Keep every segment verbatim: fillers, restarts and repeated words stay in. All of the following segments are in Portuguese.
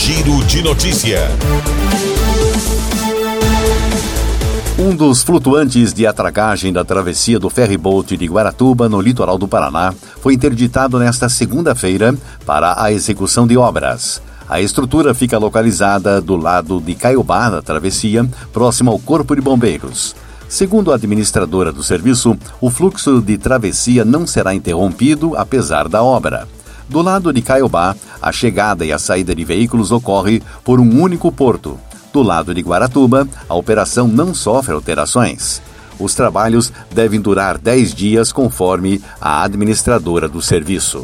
Giro de Notícia. Um dos flutuantes de atracagem da travessia do ferry-boat de Guaratuba, no litoral do Paraná, foi interditado nesta segunda-feira para a execução de obras. A estrutura fica localizada do lado de Caiobá, da travessia, próximo ao Corpo de Bombeiros. Segundo a administradora do serviço, o fluxo de travessia não será interrompido, apesar da obra. Do lado de Caiobá, a chegada e a saída de veículos ocorre por um único porto. Do lado de Guaratuba, a operação não sofre alterações. Os trabalhos devem durar dez dias, conforme a administradora do serviço.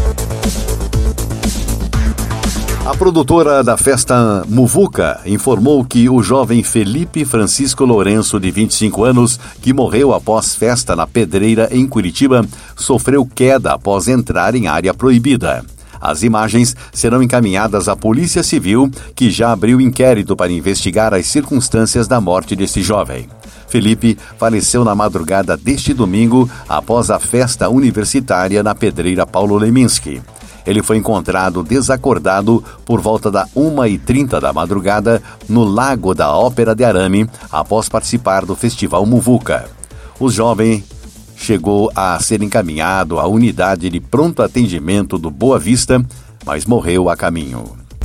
A produtora da festa Muvuca informou que o jovem Felipe Francisco Lourenço, de vinte e cinco anos, que morreu após festa na Pedreira, em Curitiba, sofreu queda após entrar em área proibida. As imagens serão encaminhadas à Polícia Civil, que já abriu inquérito para investigar as circunstâncias da morte desse jovem. Felipe faleceu na madrugada deste domingo após a festa universitária na Pedreira Paulo Leminski. Ele foi encontrado desacordado por volta da uma e trinta da madrugada no Lago da Ópera de Arame, após participar do Festival Muvuca. O jovem chegou a ser encaminhado à unidade de pronto atendimento do Boa Vista, mas morreu a caminho.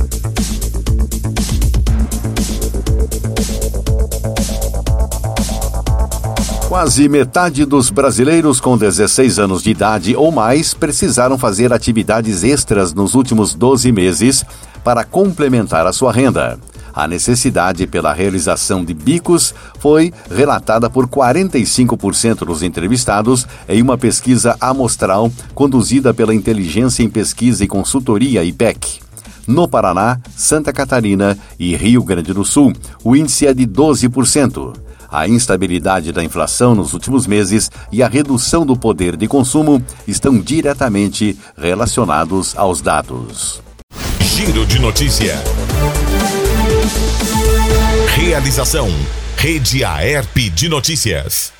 Quase metade dos brasileiros com dezesseis anos de idade ou mais precisaram fazer atividades extras nos últimos doze meses para complementar a sua renda. A necessidade pela realização de bicos foi relatada por quarenta e cinco por cento dos entrevistados em uma pesquisa amostral conduzida pela Inteligência em Pesquisa e Consultoria I P E C. No Paraná, Santa Catarina e Rio Grande do Sul, o índice é de doze por cento. A instabilidade da inflação nos últimos meses e a redução do poder de consumo estão diretamente relacionados aos dados. Giro de Notícia. Realização: Rede Aerp de Notícias.